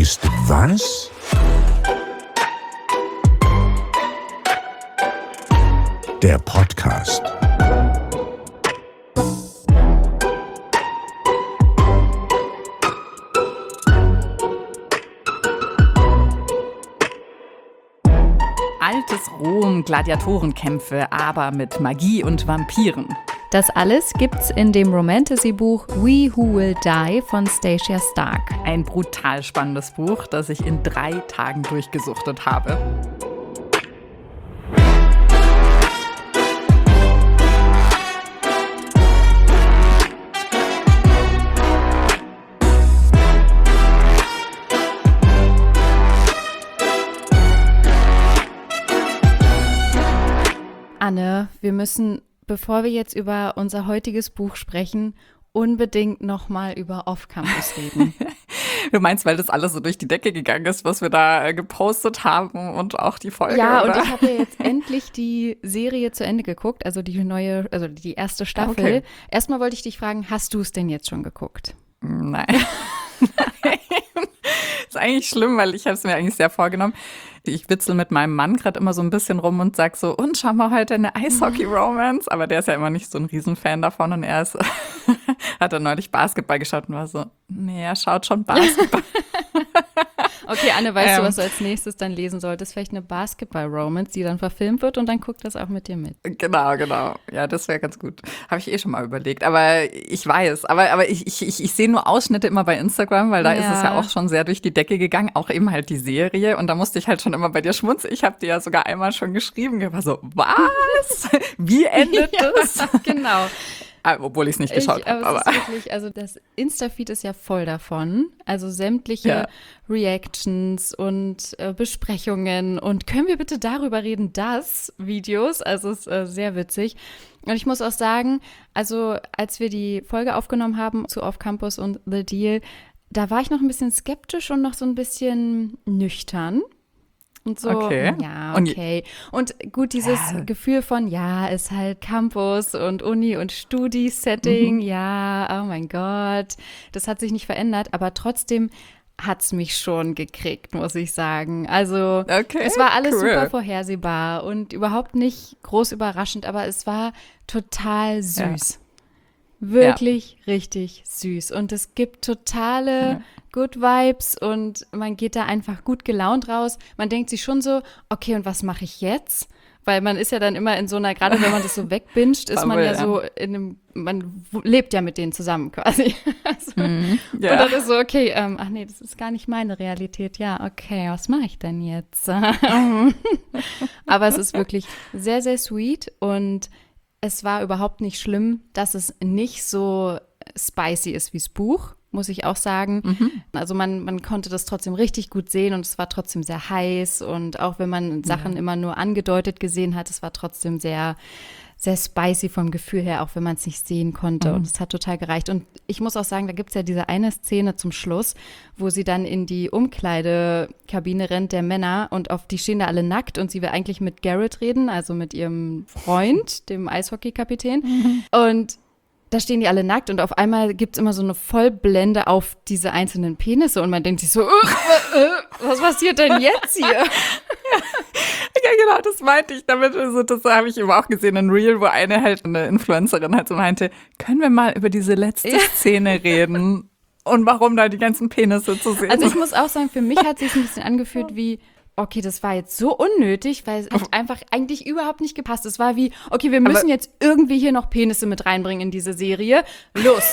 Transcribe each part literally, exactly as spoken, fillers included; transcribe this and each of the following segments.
ist was? Der Podcast. Altes Rom, Gladiatorenkämpfe, aber mit Magie und Vampiren. Das alles gibt's in dem Romantasy-Buch We Who Will Die von Stacia Stark. Ein brutal spannendes Buch, das ich in drei Tagen durchgesuchtet habe. Anne, wir müssen, bevor wir jetzt über unser heutiges Buch sprechen, unbedingt nochmal über Off-Campus reden. Du meinst, weil das alles so durch die Decke gegangen ist, was wir da gepostet haben und auch die Folge, Ja, oder? Und ich habe ja jetzt endlich die Serie zu Ende geguckt, also die neue, also die erste Staffel. Okay. Erstmal wollte ich dich fragen, hast du es denn jetzt schon geguckt? Nein. Nein. Ist eigentlich schlimm, weil ich habe es mir eigentlich sehr vorgenommen. Ich witzel mit meinem Mann gerade immer so ein bisschen rum und sag so, und schau mal heute eine Eishockey-Romance. Aber der ist ja immer nicht so ein Riesenfan davon und er ist, hat dann neulich Basketball geschaut und war so, nee, er schaut schon Basketball. Okay, Anne, weißt ähm, du, was du als nächstes dann lesen solltest? Vielleicht eine Basketball-Romance, die dann verfilmt wird und dann guckt das auch mit dir mit. Genau, genau. Ja, das wäre ganz gut. Habe ich eh schon mal überlegt. Aber ich weiß, aber, aber ich, ich, ich, ich sehe nur Ausschnitte immer bei Instagram, weil da Ja. ist es ja auch schon sehr durch die Decke gegangen. Auch eben halt die Serie. Und da musste ich halt schon immer bei dir schmunzeln. Ich habe dir ja sogar einmal schon geschrieben. Ich war so, was? Wie endet Ja, das? genau. Obwohl ich es nicht geschaut habe. Aber Aber es ist wirklich, also das Insta-Feed ist ja voll davon. Also sämtliche Ja. Reactions und äh, Besprechungen. Und können wir bitte darüber reden, dass Videos, also es ist äh, sehr witzig. Und ich muss auch sagen, also als wir die Folge aufgenommen haben zu Off Campus und The Deal, da war ich noch ein bisschen skeptisch und noch so ein bisschen nüchtern. Und so, Okay. ja, Und- okay. Und gut, dieses Ja. Gefühl von, ja, ist halt Campus und Uni und Studi-Setting, Mhm. ja, oh mein Gott, das hat sich nicht verändert, aber trotzdem hat's mich schon gekriegt, muss ich sagen. Also, Okay, es war alles cool. super vorhersehbar und überhaupt nicht groß überraschend, aber es war total süß. Wirklich richtig süß. Und es gibt totale Ja. Good Vibes und man geht da einfach gut gelaunt raus. Man denkt sich schon so, okay, und was mache ich jetzt? Weil man ist ja dann immer in so einer, gerade wenn man das so wegbinscht, ist man Bubble, ja ja. so in einem, man w- lebt ja mit denen zusammen quasi. Also, Ja. Und dann ist so, okay, ähm, ach nee, das ist gar nicht meine Realität. Ja, okay, was mache ich denn jetzt? Aber es ist wirklich sehr, sehr sweet und es war überhaupt nicht schlimm, dass es nicht so spicy ist wie das Buch, muss ich auch sagen. Mhm. Also man, man konnte das trotzdem richtig gut sehen und es war trotzdem sehr heiß und auch wenn man Sachen immer nur angedeutet gesehen hat, es war trotzdem sehr, sehr spicy vom Gefühl her, auch wenn man es nicht sehen konnte. Mhm. Und es hat total gereicht. Und ich muss auch sagen, da gibt es ja diese eine Szene zum Schluss, wo sie dann in die Umkleidekabine rennt der Männer und auf die stehen da alle nackt und sie will eigentlich mit Garrett reden, also mit ihrem Freund, dem Eishockeykapitän. Mhm. Und da stehen die alle nackt und auf einmal gibt es immer so eine Vollblende auf diese einzelnen Penisse und man denkt sich so, äh, äh, äh, was passiert denn jetzt hier? Ja, genau, das meinte ich damit. Also, das habe ich eben auch gesehen in Reel, wo eine halt, eine Influencerin halt so meinte, können wir mal über diese letzte Ja. Szene reden und warum da die ganzen Penisse zu sehen Also ich sind. muss auch sagen, für mich hat es sich ein bisschen angefühlt wie, okay, das war jetzt so unnötig, weil es hat einfach eigentlich überhaupt nicht gepasst. Es war wie, okay, wir müssen Aber- jetzt irgendwie hier noch Penisse mit reinbringen in diese Serie. Los.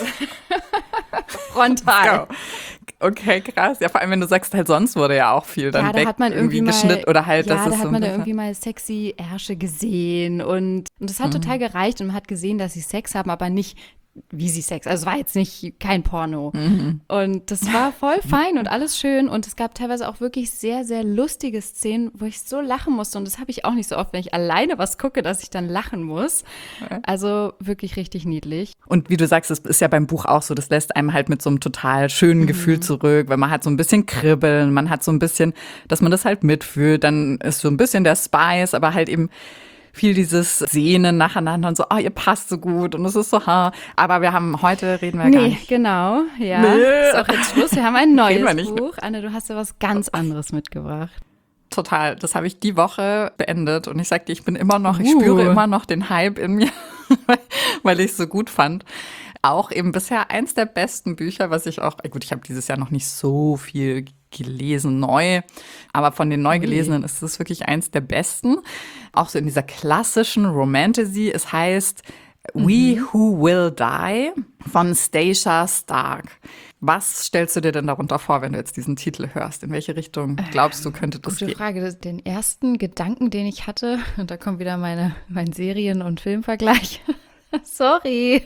Frontal. Go. Okay, krass. Ja, vor allem, wenn du sagst, halt sonst wurde ja auch viel dann Ja, da weg hat man irgendwie mal, geschnitten oder halt, ja, das da ist hat so man ein da bisschen- irgendwie mal sexy Ärsche gesehen und, und das hat Mhm. total gereicht und man hat gesehen, dass sie Sex haben, aber nicht wie sie Sex, also es war jetzt nicht kein Porno. Mhm. Und das war voll fein und alles schön und es gab teilweise auch wirklich sehr, sehr lustige Szenen, wo ich so lachen musste und das habe ich auch nicht so oft, wenn ich alleine was gucke, dass ich dann lachen muss. Also wirklich richtig niedlich. Und wie du sagst, das ist ja beim Buch auch so, das lässt einem halt mit so einem total schönen Mhm. Gefühl zurück, weil man hat so ein bisschen Kribbeln, man hat so ein bisschen, dass man das halt mitfühlt, dann ist so ein bisschen der Spice, aber halt eben viel dieses Sehnen nacheinander und so, oh, ihr passt so gut und es ist so, ha. Aber wir haben, heute reden wir nee, gar nicht. genau, ja. Nee. Ist auch jetzt Schluss. Wir haben ein Reden wir neues nicht. Buch. Anne, du hast ja was ganz anderes mitgebracht. Total, das habe ich die Woche beendet und ich sagte, ich bin immer noch, ich Uh. spüre immer noch den Hype in mir, weil ich es so gut fand. Auch eben bisher eins der besten Bücher, was ich auch, gut, ich habe dieses Jahr noch nicht so viel gelesen, neu, aber von den neu gelesenen ist es wirklich eins der besten. Auch so in dieser klassischen Romantasy. Es heißt We Who Will Die von Stacia Stark. Was stellst du dir denn darunter vor, wenn du jetzt diesen Titel hörst? In welche Richtung glaubst du, könnte das Gute gehen? Frage. Das- Den ersten Gedanken, den ich hatte, und da kommt wieder meine, mein Serien- und Filmvergleich. Sorry.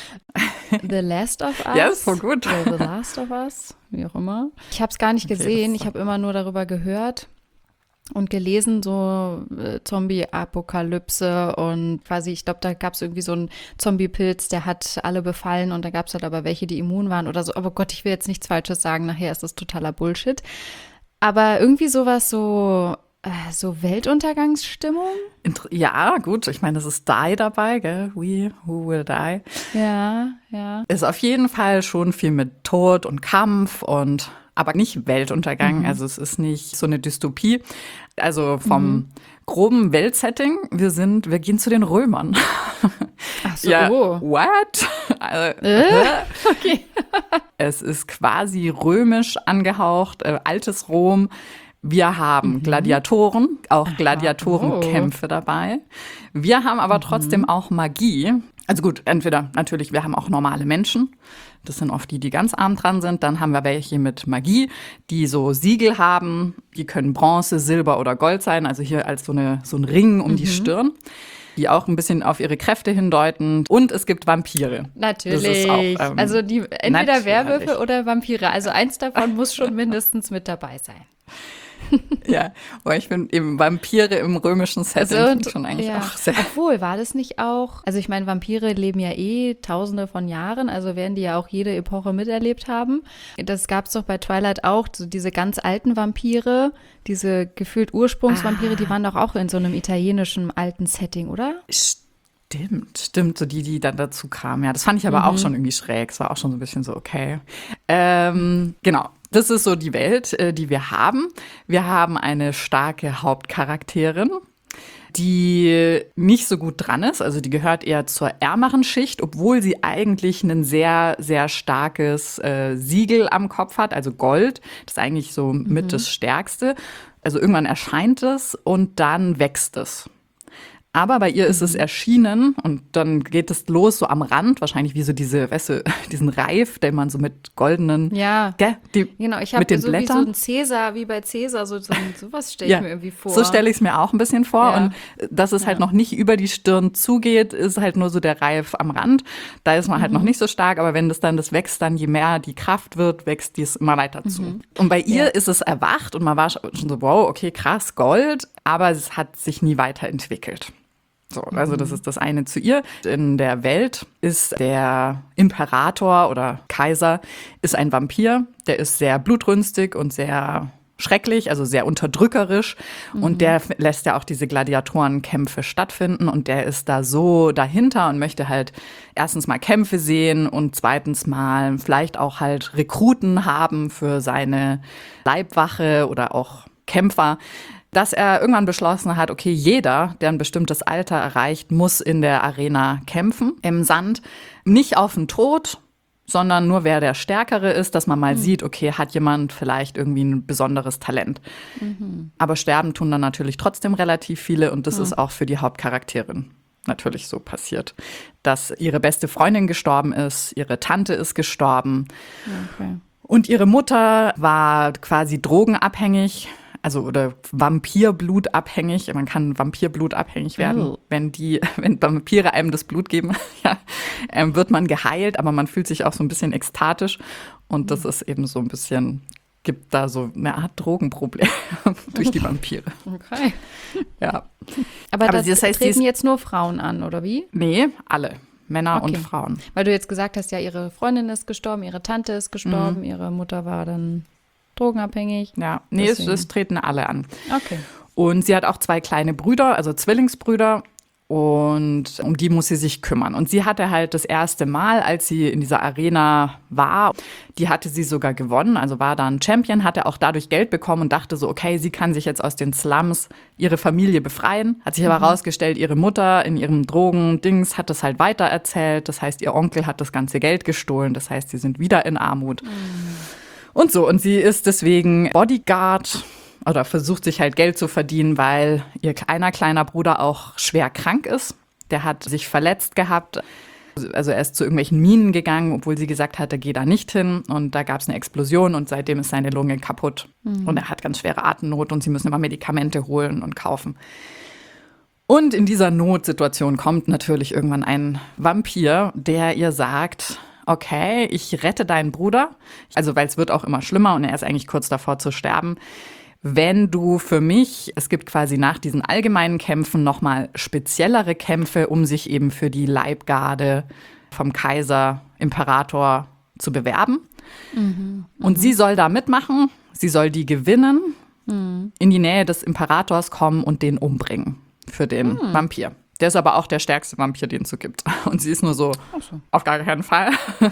The Last of Us. Ja, ist voll gut. Oder The Last of Us, wie auch immer. Ich habe es gar nicht Okay, gesehen. das- Ich habe immer nur darüber gehört und gelesen, so äh, Zombie-Apokalypse und quasi, ich glaube, da gab es irgendwie so einen Zombie-Pilz, der hat alle befallen und da gab es halt aber welche, die immun waren oder so. Aber Gott, ich will jetzt nichts Falsches sagen, nachher ist das totaler Bullshit. Aber irgendwie sowas so, äh, so Weltuntergangsstimmung. Inter- Ja, gut, ich meine, es ist Die dabei, gell? We Who Will Die. Ja, ja. Ist auf jeden Fall schon viel mit Tod und Kampf und aber nicht Weltuntergang. Mhm. Also es ist nicht so eine Dystopie. Also vom groben Weltsetting, wir sind, wir gehen zu den Römern. Ach so, Ja, oh. what? Also, Äh? Okay. es ist quasi römisch angehaucht, äh, altes Rom. Wir haben Gladiatoren, auch Gladiatorenkämpfe dabei. Wir haben aber trotzdem auch Magie. Also gut, entweder natürlich, wir haben auch normale Menschen. Das sind oft die, die ganz arm dran sind. Dann haben wir welche mit Magie, die so Siegel haben. Die können Bronze, Silber oder Gold sein. Also hier als so, eine, so ein Ring um die Stirn, die auch ein bisschen auf ihre Kräfte hindeuten. Und es gibt Vampire. Natürlich. Das ist auch, ähm, also die entweder natürlich. Werwölfe oder Vampire. Also eins davon muss schon mindestens mit dabei sein. Ja, aber ich finde eben Vampire im römischen Setting Also, finde ich schon eigentlich ja. auch sehr. Obwohl, war das nicht auch, also ich meine, Vampire leben ja eh tausende von Jahren, also werden die ja auch jede Epoche miterlebt haben. Das gab es doch bei Twilight auch, so diese ganz alten Vampire, diese gefühlt Ursprungsvampire, Ah. die waren doch auch in so einem italienischen alten Setting, oder? Stimmt, stimmt, so die, die dann dazu kamen. Ja, das fand ich aber auch schon irgendwie schräg. Es war auch schon so ein bisschen so, okay. Ähm, genau, das ist so die Welt, äh, die wir haben. Wir haben eine starke Hauptcharakterin, die nicht so gut dran ist. Also die gehört eher zur ärmeren Schicht, obwohl sie eigentlich ein sehr, sehr starkes äh, Siegel am Kopf hat, also Gold. Das ist eigentlich so mit das Stärkste. Also irgendwann erscheint es und dann wächst es. Aber bei ihr ist es erschienen und dann geht es los so am Rand, wahrscheinlich wie so diese, weißt du, diesen Reif, den man so mit goldenen, Ja. gell, die, Genau, ich mit habe den so wie so Blättern. ein Cäsar, wie bei Cäsar, so, so ein- sowas stelle ich Ja, mir irgendwie vor. so stelle ich es mir auch ein bisschen vor. Ja. Und dass es halt noch nicht über die Stirn zugeht, ist halt nur so der Reif am Rand. Da ist man halt noch Mhm. nicht so stark, aber wenn das dann, das wächst dann, je mehr die Kraft wird, wächst dies immer weiter zu. Mhm. Und bei ihr ist es erwacht und man war schon so, wow, okay, krass, Gold, aber es hat sich nie weiterentwickelt. So, also das ist das eine zu ihr. In der Welt ist der Imperator oder Kaiser ist ein Vampir. Der ist sehr blutrünstig und sehr schrecklich, also sehr unterdrückerisch. Und der f- lässt ja auch diese Gladiatorenkämpfe stattfinden. Und der ist da so dahinter und möchte halt erstens mal Kämpfe sehen und zweitens mal vielleicht auch halt Rekruten haben für seine Leibwache oder auch Kämpfer, dass er irgendwann beschlossen hat, okay, jeder, der ein bestimmtes Alter erreicht, muss in der Arena kämpfen, im Sand. Nicht auf den Tod, sondern nur wer der Stärkere ist, dass man mal sieht, okay, hat jemand vielleicht irgendwie ein besonderes Talent. Aber sterben tun dann natürlich trotzdem relativ viele und das ist auch für die Hauptcharakterin natürlich so passiert, dass ihre beste Freundin gestorben ist, ihre Tante ist gestorben Okay. und ihre Mutter war quasi drogenabhängig. Also oder Vampirblutabhängig. Man kann Vampirblutabhängig werden, Oh. wenn die, wenn Vampire einem das Blut geben, ja, ähm, wird man geheilt, aber man fühlt sich auch so ein bisschen ekstatisch. Und das ist eben so ein bisschen, gibt da so eine Art Drogenproblem durch die Vampire. Okay. Ja. Aber, Aber das das heißt, die treten ist- jetzt nur Frauen an, oder wie? Nee, alle. Männer Okay. und Frauen. Weil du jetzt gesagt hast, ja, ihre Freundin ist gestorben, ihre Tante ist gestorben, Mhm. ihre Mutter war dann drogenabhängig. Ja, nee, es, Deswegen. es treten alle an. Okay. Und sie hat auch zwei kleine Brüder, also Zwillingsbrüder. Und um die muss sie sich kümmern. Und sie hatte halt das erste Mal, als sie in dieser Arena war, die hatte sie sogar gewonnen, also war da ein Champion, hatte auch dadurch Geld bekommen und dachte so, okay, sie kann sich jetzt aus den Slums ihre Familie befreien. Hat sich aber mhm. rausgestellt, ihre Mutter in ihrem Drogendings hat das halt weitererzählt. Das heißt, ihr Onkel hat das ganze Geld gestohlen. Das heißt, sie sind wieder in Armut. Mhm. Und so, und sie ist deswegen Bodyguard oder versucht sich halt Geld zu verdienen, weil ihr einer kleiner Bruder auch schwer krank ist. Der hat sich verletzt gehabt. Also er ist zu irgendwelchen Minen gegangen, obwohl sie gesagt hatte, geh da nicht hin. Und da gab es eine Explosion und seitdem ist seine Lunge kaputt. Mhm. Und er hat ganz schwere Atemnot und sie müssen immer Medikamente holen und kaufen. Und in dieser Notsituation kommt natürlich irgendwann ein Vampir, der ihr sagt, okay, ich rette deinen Bruder. Also weil es wird auch immer schlimmer und er ist eigentlich kurz davor zu sterben. Wenn du für mich, es gibt quasi nach diesen allgemeinen Kämpfen nochmal speziellere Kämpfe, um sich eben für die Leibgarde vom Kaiser, Imperator zu bewerben. Mhm, und sie soll da mitmachen, sie soll die gewinnen, mhm. in die Nähe des Imperators kommen und den umbringen für den mhm. Vampir. Der ist aber auch der stärkste Vampir, den es so gibt. Und sie ist nur so, so. auf gar keinen Fall.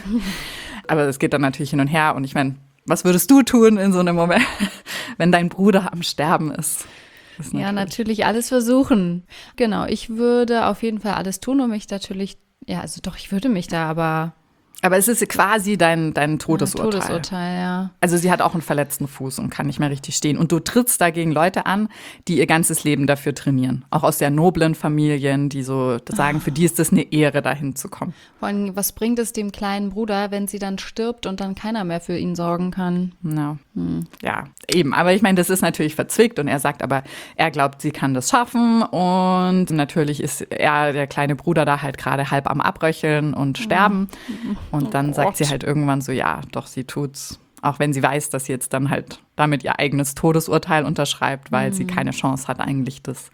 Aber es geht dann natürlich hin und her und ich meine, was würdest du tun in so einem Moment, wenn dein Bruder am Sterben ist? ist natürlich ja, natürlich alles versuchen. Genau, ich würde auf jeden Fall alles tun, um mich natürlich, ja, also doch, ich würde mich da aber... Aber es ist quasi dein, dein Todesurteil. Ja, Todesurteil, ja. Also sie hat auch einen verletzten Fuß und kann nicht mehr richtig stehen. Und du trittst dagegen Leute an, die ihr ganzes Leben dafür trainieren. Auch aus sehr noblen Familien, die so sagen, für die ist das eine Ehre, dahin zu kommen. Vor allem, was bringt es dem kleinen Bruder, wenn sie dann stirbt und dann keiner mehr für ihn sorgen kann? No. Hm. Ja, eben. Aber ich meine, das ist natürlich verzwickt. Und er sagt aber, er glaubt, sie kann das schaffen. Und natürlich ist er, der kleine Bruder, da halt gerade halb am Abröcheln und sterben. Mhm. Und dann oh sagt sie halt irgendwann so, ja, doch, sie tut's. Auch wenn sie weiß, dass sie jetzt dann halt damit ihr eigenes Todesurteil unterschreibt, weil mhm. sie keine Chance hat, eigentlich das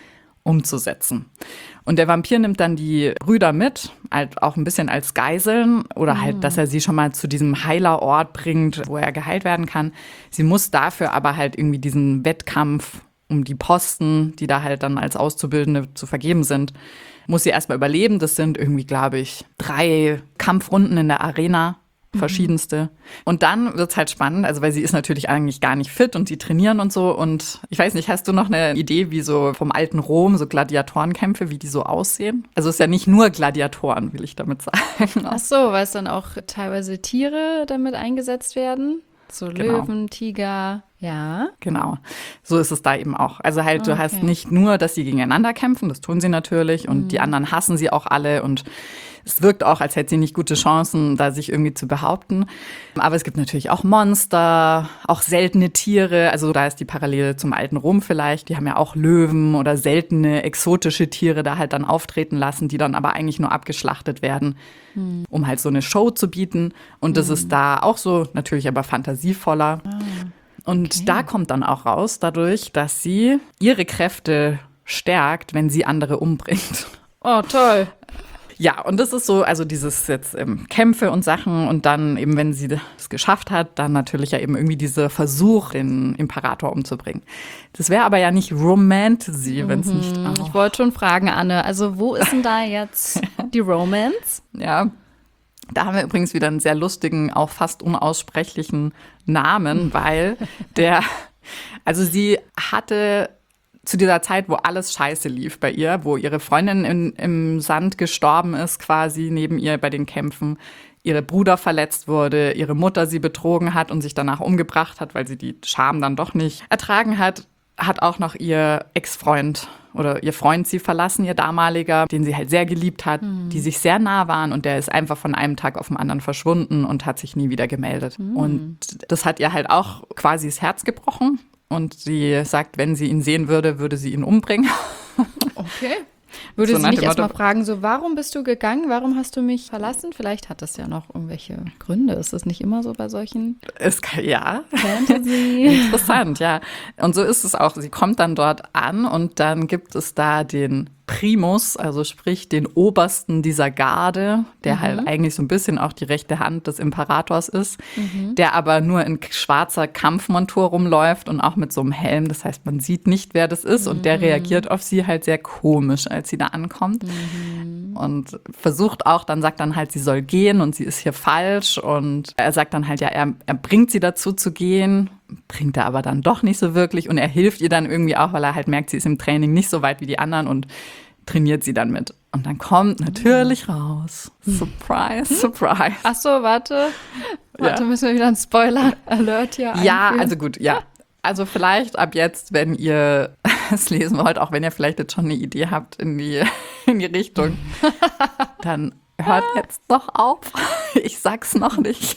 umzusetzen. Und der Vampir nimmt dann die Brüder mit, halt auch ein bisschen als Geiseln oder halt, dass er sie schon mal zu diesem Heilerort bringt, wo er geheilt werden kann. Sie muss dafür aber halt irgendwie diesen Wettkampf um die Posten, die da halt dann als Auszubildende zu vergeben sind, muss sie erstmal überleben. Das sind irgendwie, glaube ich, drei Kampfrunden in der Arena, verschiedenste. Mhm. Und dann wird's halt spannend, also weil sie ist natürlich eigentlich gar nicht fit und sie trainieren und so. Und ich weiß nicht, hast du noch eine Idee, wie so vom alten Rom, so Gladiatorenkämpfe, wie die so aussehen? Also es ist ja nicht nur Gladiatoren, will ich damit sagen. Ach so, weil es dann auch teilweise Tiere damit eingesetzt werden? So Genau. Löwen, Tiger, ja. Genau, so ist es da eben auch. Also halt, du Okay. hast nicht nur, dass sie gegeneinander kämpfen, das tun sie natürlich und Mhm. die anderen hassen sie auch alle und es wirkt auch, als hätte sie nicht gute Chancen, da sich irgendwie zu behaupten. Aber es gibt natürlich auch Monster, auch seltene Tiere. Also da ist die Parallele zum alten Rom vielleicht. Die haben ja auch Löwen oder seltene, exotische Tiere da halt dann auftreten lassen, die dann aber eigentlich nur abgeschlachtet werden, Mhm. um halt so eine Show zu bieten. Und das ist da auch so, natürlich aber fantasievoller. Ah. Und Okay. da kommt dann auch raus, dadurch, dass sie ihre Kräfte stärkt, wenn sie andere umbringt. Oh, toll. Ja, und das ist so, also dieses jetzt ähm, Kämpfe und Sachen und dann eben, wenn sie es geschafft hat, dann natürlich ja eben irgendwie dieser Versuch, den Imperator umzubringen. Das wäre aber ja nicht Romantasy, wenn es nicht Hm, auch, Ich wollte schon fragen, Anne, also wo ist denn da jetzt die Romance? ja. Da haben wir übrigens wieder einen sehr lustigen, auch fast unaussprechlichen Namen, weil der, also sie hatte zu dieser Zeit, wo alles scheiße lief bei ihr, wo ihre Freundin in, im Sand gestorben ist, quasi neben ihr bei den Kämpfen, ihre Bruder verletzt wurde, ihre Mutter sie betrogen hat und sich danach umgebracht hat, weil sie die Scham dann doch nicht ertragen hat, hat auch noch ihr Ex-Freund oder ihr Freund sie verlassen, ihr damaliger, den sie halt sehr geliebt hat, mhm. die sich sehr nah waren und der ist einfach von einem Tag auf den anderen verschwunden und hat sich nie wieder gemeldet. Mhm. Und das hat ihr halt auch quasi das Herz gebrochen und sie sagt, wenn sie ihn sehen würde, würde sie ihn umbringen. Okay. Würde So sie nach nicht dem erstmal Motto- fragen, so warum bist du gegangen, warum hast du mich verlassen? Vielleicht hat das ja noch irgendwelche Gründe. Ist das nicht immer so bei solchen Es kann, ja, Fantasy? interessant, ja. Und so ist es auch. Sie kommt dann dort an und dann gibt es da den Primus, also sprich den Obersten dieser Garde, der mhm. halt eigentlich so ein bisschen auch die rechte Hand des Imperators ist, mhm. der aber nur in schwarzer Kampfmontur rumläuft und auch mit so einem Helm. Das heißt, man sieht nicht, wer das ist. Mhm. Und der reagiert auf sie halt sehr komisch, als sie da ankommt. Mhm. Und versucht auch, dann sagt dann halt, sie soll gehen und sie ist hier falsch. Und er sagt dann halt, ja, er, er bringt sie dazu zu gehen. Bringt er aber dann doch nicht so wirklich und er hilft ihr dann irgendwie auch, weil er halt merkt, sie ist im Training nicht so weit wie die anderen und trainiert sie dann mit. Und dann kommt natürlich raus. Surprise, surprise. Ach so, warte. Warte, ja. Müssen wir wieder einen Spoiler-Alert hier einführen? Ja, also gut, ja. Also vielleicht ab jetzt, wenn ihr es lesen wollt, auch wenn ihr vielleicht jetzt schon eine Idee habt in die, in die Richtung, dann hört jetzt doch auf. Ich sag's noch nicht.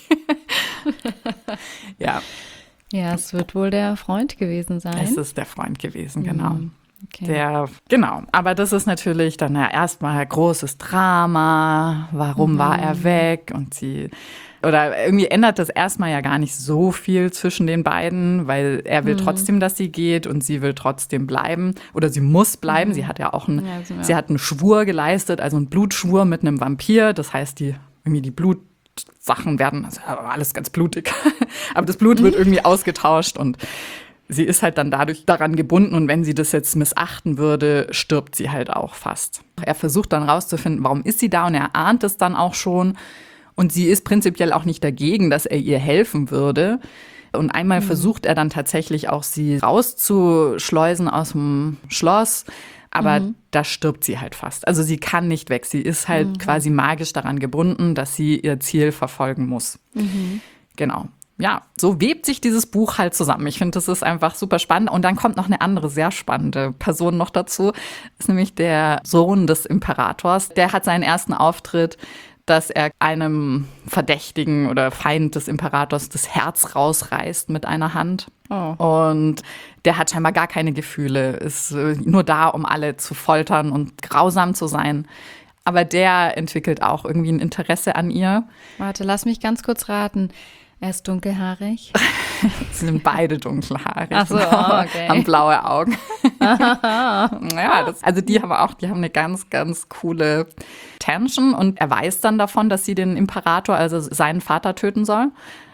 Ja. Ja, es wird wohl der Freund gewesen sein. Es ist der Freund gewesen, genau. Mhm. Okay. Der, genau, aber das ist natürlich dann ja erstmal großes Drama. Warum mhm. war er weg? Und sie, oder irgendwie ändert das erstmal ja gar nicht so viel zwischen den beiden, weil er will mhm. trotzdem, dass sie geht und sie will trotzdem bleiben. Oder sie muss bleiben. Mhm. Sie hat ja auch einen, ja, also, ja. sie hat einen Schwur geleistet, also einen Blutschwur mit einem Vampir. Das heißt, die, irgendwie die Blut Sachen werden, also alles ganz blutig, aber das Blut wird irgendwie ausgetauscht und sie ist halt dann dadurch daran gebunden und wenn sie das jetzt missachten würde, stirbt sie halt auch fast. Er versucht dann rauszufinden, warum ist sie da und er ahnt es dann auch schon und sie ist prinzipiell auch nicht dagegen, dass er ihr helfen würde. Und einmal mhm. versucht er dann tatsächlich auch, sie rauszuschleusen aus dem Schloss. Aber mhm. da stirbt sie halt fast. Also sie kann nicht weg. Sie ist halt mhm. quasi magisch daran gebunden, dass sie ihr Ziel verfolgen muss. Mhm. Genau. Ja, so webt sich dieses Buch halt zusammen. Ich finde, das ist einfach super spannend. Und dann kommt noch eine andere sehr spannende Person noch dazu. Das ist nämlich der Sohn des Imperators. Der hat seinen ersten Auftritt, dass er einem Verdächtigen oder Feind des Imperators das Herz rausreißt mit einer Hand. Oh. Und der hat scheinbar gar keine Gefühle, ist nur da, um alle zu foltern und grausam zu sein. Aber der entwickelt auch irgendwie ein Interesse an ihr. Warte, lass mich ganz kurz raten. Er ist dunkelhaarig. Sie sind beide dunkelhaarig. Ach so, okay. Haben blaue Augen. Ja, das, also die haben auch, die haben eine ganz, ganz coole Tension und er weiß dann davon, dass sie den Imperator, also seinen Vater, töten soll.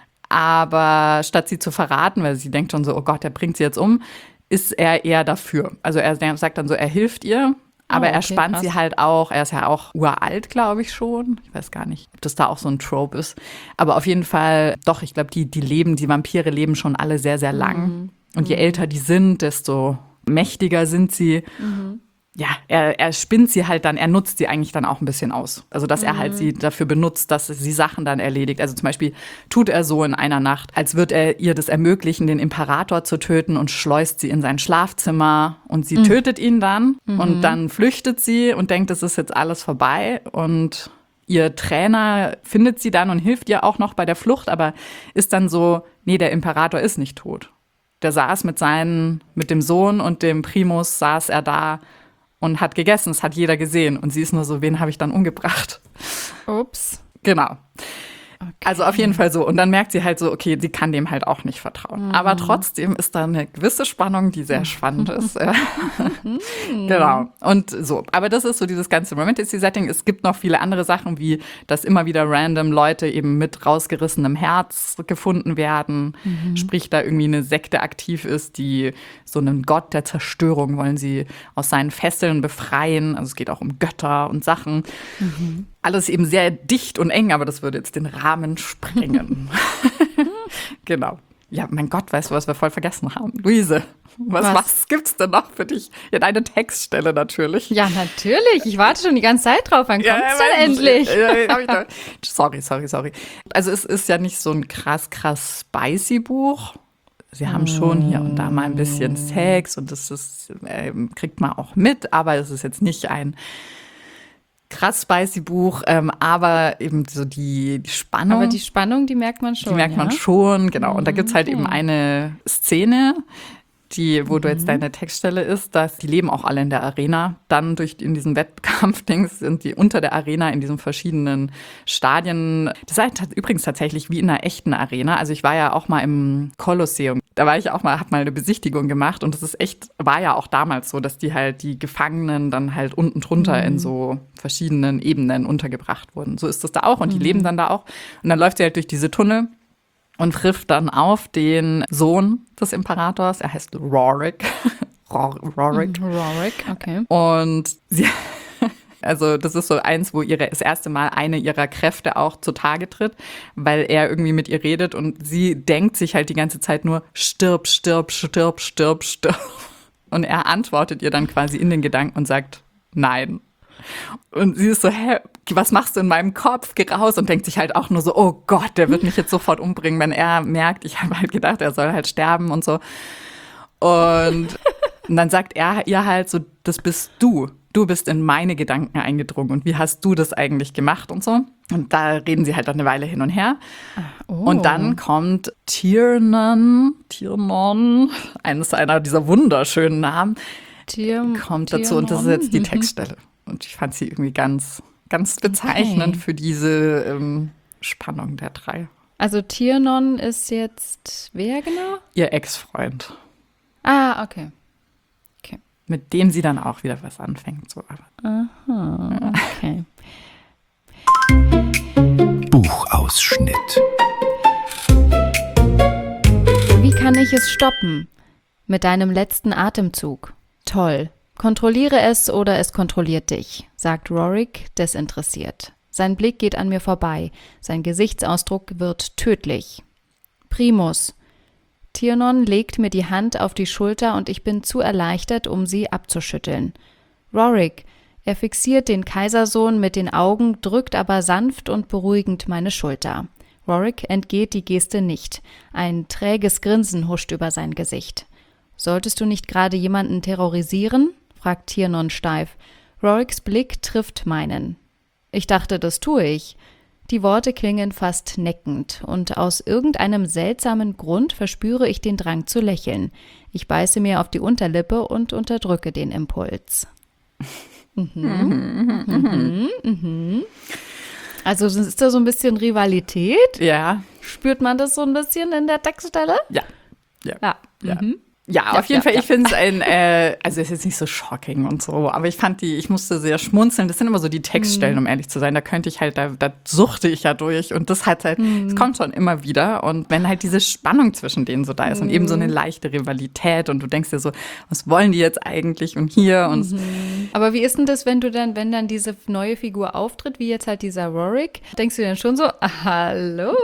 Aber statt sie zu verraten, weil sie denkt schon so, oh Gott, der bringt sie jetzt um, ist er eher dafür. Also er sagt dann so, er hilft ihr. Aber oh, okay, er spannt krass. sie halt auch, er ist ja auch uralt, glaube ich schon. Ich weiß gar nicht, ob das da auch so ein Trope ist. Aber auf jeden Fall, doch, ich glaube, die, die leben, die Vampire leben schon alle sehr, sehr lang. Mhm. Und je mhm. älter die sind, desto mächtiger sind sie. Mhm. Ja, er, er spinnt sie halt dann, er nutzt sie eigentlich dann auch ein bisschen aus. Also, dass mhm. er halt sie dafür benutzt, dass sie Sachen dann erledigt. Also zum Beispiel tut er so in einer Nacht, als würde er ihr das ermöglichen, den Imperator zu töten und schleust sie in sein Schlafzimmer. Und sie mhm. tötet ihn dann mhm. und dann flüchtet sie und denkt, es ist jetzt alles vorbei. Und ihr Trainer findet sie dann und hilft ihr auch noch bei der Flucht, aber ist dann so, nee, der Imperator ist nicht tot. Der saß mit seinen, mit dem Sohn und dem Primus saß er da und hat gegessen. Das hat jeder gesehen. Und sie ist nur so, wen habe ich dann umgebracht? Ups. Genau. Okay. Also auf jeden Fall so. Und dann merkt sie halt so, okay, sie kann dem halt auch nicht vertrauen. Mhm. Aber trotzdem ist da eine gewisse Spannung, die sehr spannend ist. Genau. Und so. Aber das ist so dieses ganze Romantic-Setting. Es gibt noch viele andere Sachen, wie dass immer wieder random Leute eben mit rausgerissenem Herz gefunden werden. Mhm. Sprich, da irgendwie eine Sekte aktiv ist, die so einen Gott der Zerstörung wollen sie aus seinen Fesseln befreien. Also es geht auch um Götter und Sachen. Mhm. Alles eben sehr dicht und eng, aber das würde jetzt den Rahmen sprengen. Genau. Ja, mein Gott, weißt du, was wir voll vergessen haben? Luise, was, was? was gibt's denn noch für dich? Ja, deine Textstelle natürlich. Ja, natürlich. Ich warte schon die ganze Zeit drauf. Wann kommt's ja, denn endlich? Ja, sorry, sorry, sorry. Also es ist ja nicht so ein krass, krass spicy Buch. Sie haben schon hier und da mal ein bisschen Sex und das ist, äh, kriegt man auch mit, aber es ist jetzt nicht ein krass spicy Buch, ähm, aber eben so die, die Spannung. Aber die Spannung, die merkt man schon. Die merkt ja? man schon, genau. Und da gibt es halt okay. eben eine Szene, die, wo mhm. du jetzt deine Textstelle ist, dass die leben auch alle in der Arena. Dann durch in diesem Wettkampfdings sind die unter der Arena in diesen verschiedenen Stadien. Das ist halt übrigens tatsächlich wie in einer echten Arena. Also ich war ja auch mal im Kolosseum. Da war ich auch mal, habe mal eine Besichtigung gemacht und das ist echt, war ja auch damals so, dass die halt die Gefangenen dann halt unten drunter mhm. in so verschiedenen Ebenen untergebracht wurden. So ist das da auch und die mhm. leben dann da auch. Und dann läuft sie halt durch diese Tunnel und trifft dann auf den Sohn des Imperators. Er heißt Rorik. Rorik. Rorik, okay. Und sie, also das ist so eins, wo ihre das erste Mal eine ihrer Kräfte auch zutage tritt, weil er irgendwie mit ihr redet und sie denkt sich halt die ganze Zeit nur stirb, stirb, stirb, stirb, stirb. Und er antwortet ihr dann quasi in den Gedanken und sagt nein. Und sie ist so, hä, was machst du in meinem Kopf? Geh raus und denkt sich halt auch nur so, oh Gott, der wird mich jetzt sofort umbringen, wenn er merkt, ich habe halt gedacht, er soll halt sterben und so. Und, und dann sagt er ihr halt so, das bist du. Du bist in meine Gedanken eingedrungen und wie hast du das eigentlich gemacht und so. Und da reden sie halt dann eine Weile hin und her. Oh. Und dann kommt Tiernan, Tiernan, eines einer dieser wunderschönen Namen, Tier, kommt dazu und das ist jetzt die Textstelle. Und ich fand sie irgendwie ganz, ganz bezeichnend okay. für diese ähm, Spannung der drei. Also Tiernon ist jetzt wer genau? Ihr Ex-Freund. Ah, okay. Okay. Mit dem sie dann auch wieder was anfängt. So. Aha, okay. Buchausschnitt. Wie kann ich es stoppen? Mit deinem letzten Atemzug. Toll. Kontrolliere es oder es kontrolliert dich, sagt Rorik desinteressiert. Sein Blick geht an mir vorbei. Sein Gesichtsausdruck wird tödlich. Primus. Tiernon legt mir die Hand auf die Schulter und ich bin zu erleichtert, um sie abzuschütteln. Rorik. Er fixiert den Kaisersohn mit den Augen, drückt aber sanft und beruhigend meine Schulter. Rorik entgeht die Geste nicht. Ein träges Grinsen huscht über sein Gesicht. Solltest du nicht gerade jemanden terrorisieren? Fragt Tiernon steif. Roriks Blick trifft meinen. Ich dachte, das tue ich. Die Worte klingen fast neckend und aus irgendeinem seltsamen Grund verspüre ich den Drang zu lächeln. Ich beiße mir auf die Unterlippe und unterdrücke den Impuls. Mhm. Mhm. Mhm. Also ist da so ein bisschen Rivalität? Ja. Spürt man das so ein bisschen in der Textstelle? Ja. Ja. Ja. Ja. Mhm. Ja, Ja, auf jeden ja, Fall, ja. ich finde es ein, äh, also es ist jetzt nicht so shocking und so, aber ich fand die, ich musste sehr schmunzeln. Das sind immer so die Textstellen, um ehrlich zu sein. Da könnte ich halt, da, da suchte ich ja durch und das hat halt, es kommt schon immer wieder. Und wenn halt diese Spannung zwischen denen so da ist und eben so eine leichte Rivalität und du denkst dir so, was wollen die jetzt eigentlich und hier und Aber wie ist denn das, wenn du dann, wenn dann diese neue Figur auftritt, wie jetzt halt dieser Rorik, denkst du dann schon so, ah, hallo?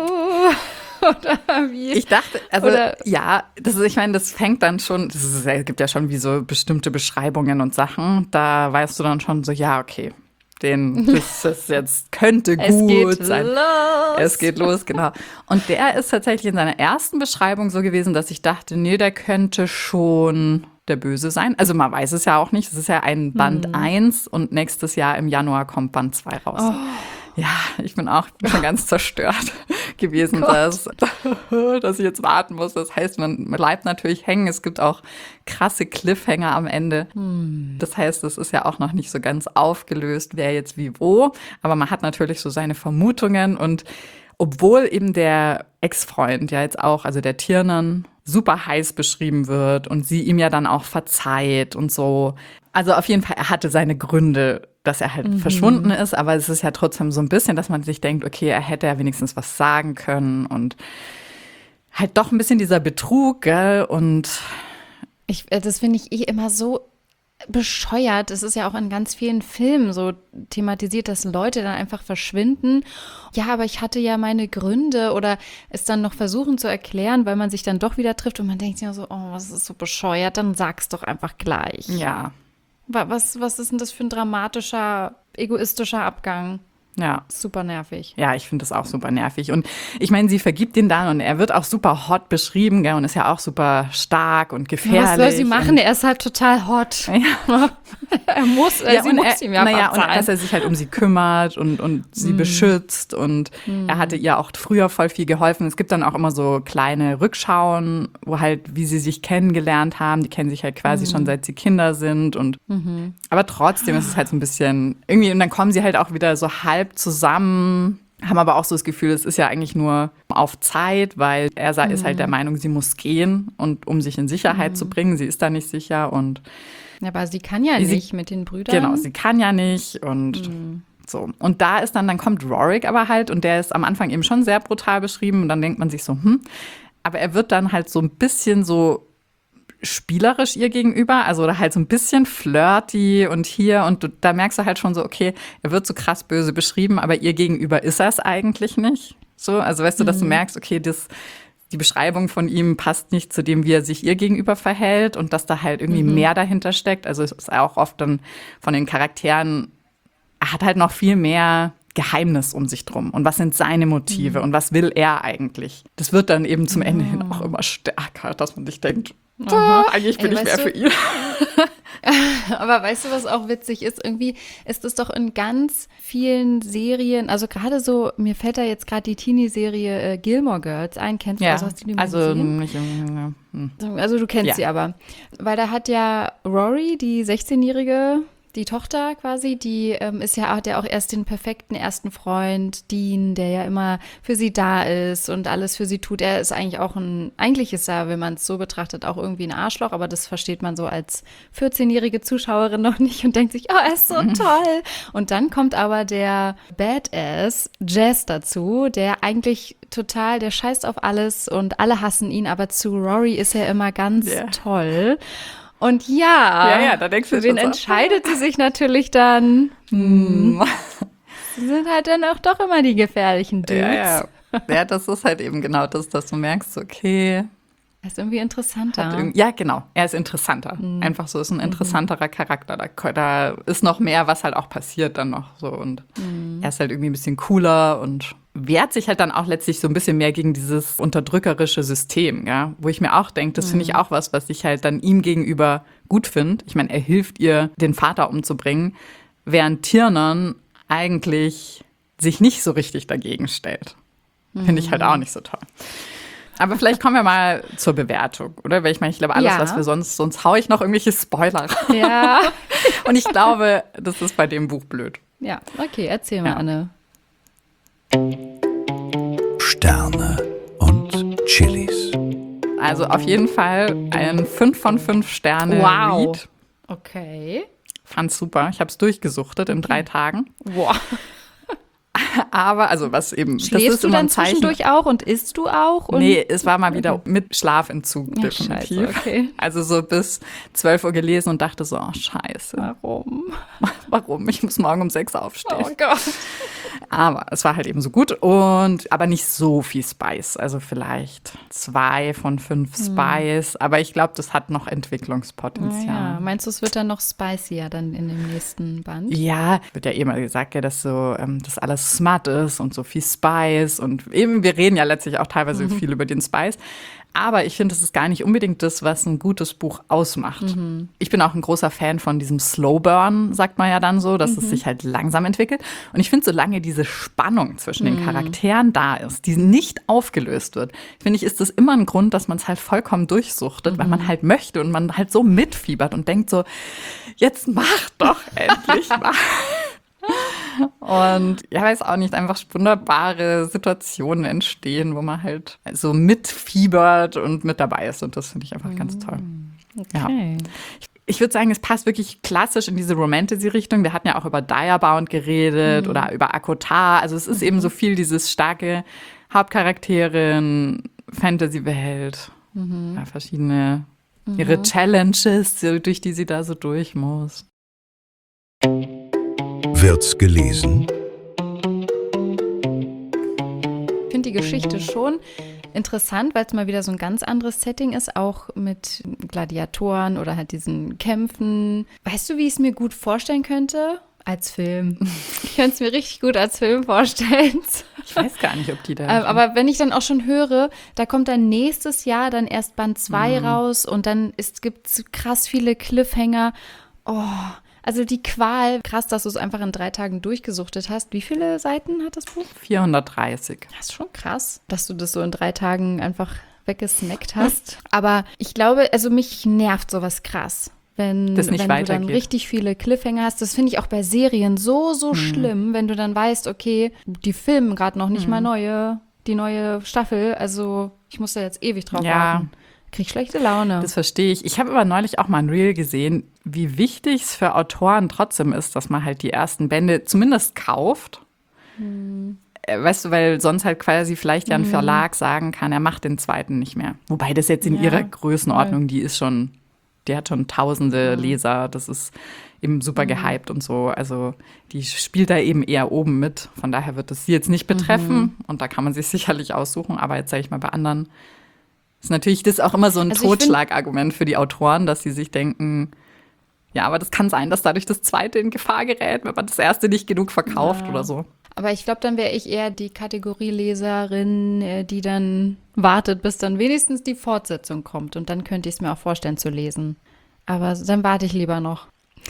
Oder wie? Ich dachte, also Oder- ja, das ist, ich meine, das fängt dann schon, das ist, es gibt ja schon wie so bestimmte Beschreibungen und Sachen, da weißt du dann schon so, ja, okay, den, das ist jetzt, könnte Es gut geht sein. los. Es geht los, genau. Und der ist tatsächlich in seiner ersten Beschreibung so gewesen, dass ich dachte, nee, der könnte schon der Böse sein. Also man weiß es ja auch nicht, es ist ja ein Band eins und nächstes Jahr im Januar kommt Band zwei raus. Oh. Ja, ich bin auch schon ganz zerstört gewesen, dass, dass ich jetzt warten muss. Das heißt, man bleibt natürlich hängen. Es gibt auch krasse Cliffhanger am Ende. Hm. Das heißt, es ist ja auch noch nicht so ganz aufgelöst, wer jetzt wie wo. Aber man hat natürlich so seine Vermutungen. Und obwohl eben der Ex-Freund ja jetzt auch, also der Tiernan, super heiß beschrieben wird und sie ihm ja dann auch verzeiht und so. Also auf jeden Fall, er hatte seine Gründe, dass er halt Mhm. verschwunden ist, aber es ist ja trotzdem so ein bisschen, dass man sich denkt, okay, er hätte ja wenigstens was sagen können und halt doch ein bisschen dieser Betrug, gell, und Ich, äh, das finde ich eh immer so bescheuert. Es ist ja auch in ganz vielen Filmen so thematisiert, dass Leute dann einfach verschwinden. Ja, aber ich hatte ja meine Gründe oder es dann noch versuchen zu erklären, weil man sich dann doch wieder trifft und man denkt sich ja so, oh, das ist so bescheuert, dann sag's doch einfach gleich. ja, Wa- Was, was ist denn das für ein dramatischer, egoistischer Abgang? ja. Super nervig. Ja, ich finde das auch super nervig. Und ich meine, sie vergibt ihn dann und er wird auch super hot beschrieben, gell, und ist ja auch super stark und gefährlich. Was soll sie machen? Und, Er ist halt total hot. ja. Er muss, äh, Ja, sie und muss er, ihm ja naja, und verzeihen. dass er sich halt um sie kümmert und, und sie beschützt und er hatte ihr auch früher voll viel geholfen. Es gibt dann auch immer so kleine Rückschauen, wo halt, wie sie sich kennengelernt haben. Die kennen sich halt quasi schon seit sie Kinder sind und aber trotzdem ist es halt so ein bisschen irgendwie und dann kommen sie halt auch wieder so halb zusammen. haben aber auch so das Gefühl, es ist ja eigentlich nur auf Zeit, weil er mhm. ist halt der Meinung, sie muss gehen, und um sich in Sicherheit mhm. zu bringen. Sie ist da nicht sicher und aber sie kann ja sie, nicht mit den Brüdern. Genau, sie kann ja nicht und mhm. so. Und da ist dann, dann kommt Rorik aber halt, und der ist am Anfang eben schon sehr brutal beschrieben, und dann denkt man sich so, hm, aber er wird dann halt so ein bisschen so spielerisch ihr gegenüber, also oder halt so ein bisschen flirty und hier, und du, da merkst du halt schon so, okay, er wird so krass böse beschrieben, aber ihr gegenüber ist er es eigentlich nicht. So, also weißt du, dass du merkst, okay, das, die Beschreibung von ihm passt nicht zu dem, wie er sich ihr gegenüber verhält, und dass da halt irgendwie mhm. mehr dahinter steckt. Also es ist auch oft dann von den Charakteren, er hat halt noch viel mehr Geheimnis um sich drum. Und was sind seine Motive mhm. und was will er eigentlich? Das wird dann eben zum Ende hin auch immer stärker, dass man sich denkt, oh, eigentlich bin Ey, ich mehr du? für ihn. Aber weißt du, was auch witzig ist? Irgendwie ist es doch in ganz vielen Serien, also gerade so, mir fällt da jetzt gerade die Teenie-Serie äh, Gilmore Girls ein. Kennst du ja. das? Hast du die mal also, gesehen? Nicht, ja. hm. Also du kennst ja. sie aber. Weil da hat ja Rory, die sechzehnjährige, die Tochter quasi, die ähm, ist ja, hat ja auch erst den perfekten ersten Freund, Dean, der ja immer für sie da ist und alles für sie tut. Er ist eigentlich auch ein, eigentlich ist er, wenn man es so betrachtet, auch irgendwie ein Arschloch, aber das versteht man so als vierzehnjährige Zuschauerin noch nicht und denkt sich, oh, er ist so mhm. toll. Und dann kommt aber der Badass Jazz dazu, der eigentlich total, der scheißt auf alles und alle hassen ihn, aber zu Rory ist er immer ganz yeah. toll. Und ja, ja, ja, da denkst du für wen entscheidet sie sich natürlich dann? Hm. Sie sind halt dann auch doch immer die gefährlichen Dudes. Ja, ja. ja, das ist halt eben genau das, dass du merkst, okay. Er ist irgendwie interessanter. Irgendwie, ja, genau, er ist interessanter. Mhm. Einfach so, ist ein interessanterer mhm. Charakter. Da, da ist noch mehr, was halt auch passiert dann noch so. Und mhm. er ist halt irgendwie ein bisschen cooler und wehrt sich halt dann auch letztlich so ein bisschen mehr gegen dieses unterdrückerische System, ja, wo ich mir auch denke, das finde ich auch was, was ich halt dann ihm gegenüber gut finde. Ich meine, er hilft ihr, den Vater umzubringen, während Tiernan eigentlich sich nicht so richtig dagegen stellt. Finde ich halt auch nicht so toll. Aber vielleicht kommen wir mal zur Bewertung, oder? Weil ich meine, ich glaube, alles, ja. was wir sonst, sonst haue ich noch irgendwelche Spoiler rein. Ja. Und ich glaube, das ist bei dem Buch blöd. Ja, okay, erzähl mal, ja. Anne. Sterne und Chilis. Also auf jeden Fall ein fünf von fünf Sterne wow. Read. Okay. Fand's super. Ich habe es durchgesuchtet in drei Tagen. Wow. Aber, also was eben, Schläfst das ist du immer dann ein Zeichen. Zwischendurch auch und isst du auch? Und nee, es war mal wieder mit Schlafentzug, ja, definitiv. Scheiße, okay. Also so bis zwölf Uhr gelesen und dachte so, oh scheiße. Warum? Warum? Ich muss morgen um sechs aufstehen. Oh Gott. Aber es war halt eben so gut und aber nicht so viel Spice. Also vielleicht zwei von fünf Spice. Hm. Aber ich glaube, das hat noch Entwicklungspotenzial. Ja, meinst du, es wird dann noch spicier dann in dem nächsten Band? Ja, wird ja immer gesagt, ja, dass so ähm, das alles Smut ist und so viel Spice. Und eben, wir reden ja letztlich auch teilweise mhm. viel über den Spice. Aber ich finde, das ist gar nicht unbedingt das, was ein gutes Buch ausmacht. Mhm. Ich bin auch ein großer Fan von diesem Slow Burn, sagt man ja dann so, dass mhm. es sich halt langsam entwickelt. Und ich finde, solange diese Spannung zwischen mhm. den Charakteren da ist, die nicht aufgelöst wird, finde ich, ist das immer ein Grund, dass man es halt vollkommen durchsuchtet, mhm. weil man halt möchte und man halt so mitfiebert und denkt so, jetzt mach doch endlich mal. Und ja, weiß auch nicht, einfach wunderbare Situationen entstehen, wo man halt so mitfiebert und mit dabei ist. Und das finde ich einfach ganz toll. Okay. Ja. Ich, ich würde sagen, es passt wirklich klassisch in diese Romantasy-Richtung. Wir hatten ja auch über Diabound geredet mhm. oder über Akotar. Also es ist mhm. eben so viel dieses starke Hauptcharakterin, Fantasy-Welt, mhm. ja, verschiedene mhm. ihre Challenges, durch die sie da so durch muss. Wird's gelesen? Ich finde die Geschichte schon interessant, weil es mal wieder so ein ganz anderes Setting ist, auch mit Gladiatoren oder halt diesen Kämpfen. Weißt du, wie ich es mir gut vorstellen könnte? Als Film. Ich könnte es mir richtig gut als Film vorstellen. Ich weiß gar nicht, ob die da. Ähm, aber wenn ich dann auch schon höre, da kommt dann nächstes Jahr dann erst Band zwei mhm. raus und dann gibt es krass viele Cliffhanger. Oh, also die Qual, krass, dass du es einfach in drei Tagen durchgesuchtet hast. Wie viele Seiten hat das Buch? vierhundertdreißig. Das ist schon krass, dass du das so in drei Tagen einfach weggesnackt hast. Aber ich glaube, also mich nervt sowas krass. wenn, Das nicht wenn du dann weitergeht. richtig viele Cliffhanger hast. Das finde ich auch bei Serien so, so schlimm, wenn du dann weißt, okay, die filmen gerade noch nicht mal neue, die neue Staffel. Also ich muss da jetzt ewig drauf Ja. warten. Krieg schlechte Laune. Das verstehe ich. Ich habe aber neulich auch mal ein Reel gesehen, wie wichtig es für Autoren trotzdem ist, dass man halt die ersten Bände zumindest kauft. Hm. Äh, Weißt du, weil sonst halt quasi vielleicht ja ein Verlag sagen kann, er macht den zweiten nicht mehr. Wobei das jetzt in Ja, ihrer Größenordnung, die ist schon, die hat schon tausende Leser, das ist eben super gehypt und so. Also die spielt da eben eher oben mit. Von daher wird es sie jetzt nicht betreffen und da kann man sich sicherlich aussuchen. Aber jetzt sage ich mal, bei anderen ist natürlich das auch immer so ein Also ich find- Totschlagargument für die Autoren, dass sie sich denken, ja, aber das kann sein, dass dadurch das zweite in Gefahr gerät, wenn man das erste nicht genug verkauft oder so. Aber ich glaube, dann wäre ich eher die Kategorieleserin, äh, die dann wartet, bis dann wenigstens die Fortsetzung kommt. Und dann könnte ich es mir auch vorstellen zu lesen. Aber dann warte ich lieber noch.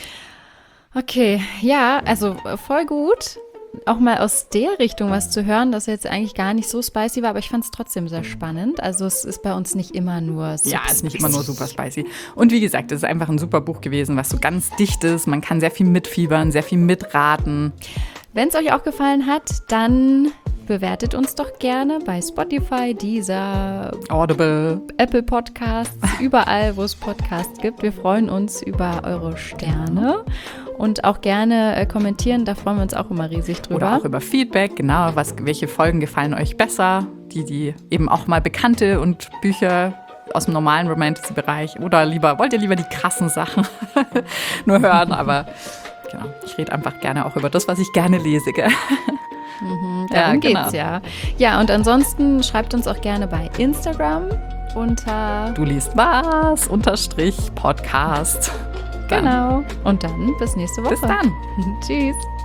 Okay, ja, also äh, voll gut. Auch mal aus der Richtung was zu hören, das jetzt eigentlich gar nicht so spicy war, aber ich fand es trotzdem sehr spannend. Also es ist bei uns nicht immer nur so Ja, ist nicht immer nur super spicy. Und wie gesagt, es ist einfach ein super Buch gewesen, was so ganz dicht ist. Man kann sehr viel mitfiebern, sehr viel mitraten. Wenn es euch auch gefallen hat, dann bewertet uns doch gerne bei Spotify, Deezer, Audible. Apple Podcasts, überall, wo es Podcasts gibt. Wir freuen uns über eure Sterne und auch gerne äh, kommentieren, da freuen wir uns auch immer riesig drüber. Oder auch über Feedback, genau, was, welche Folgen gefallen euch besser, die, die eben auch mal bekannte und Bücher aus dem normalen Romantasy-Bereich oder lieber, wollt ihr lieber die krassen Sachen nur hören, aber genau, ich rede einfach gerne auch über das, was ich gerne lese, gell? Darum Ja, genau. geht's ja. Ja, und ansonsten schreibt uns auch gerne bei Instagram unter, Du liest was, Unterstrich, Podcast. Dann. genau, und dann bis nächste Woche. Bis dann. Tschüss.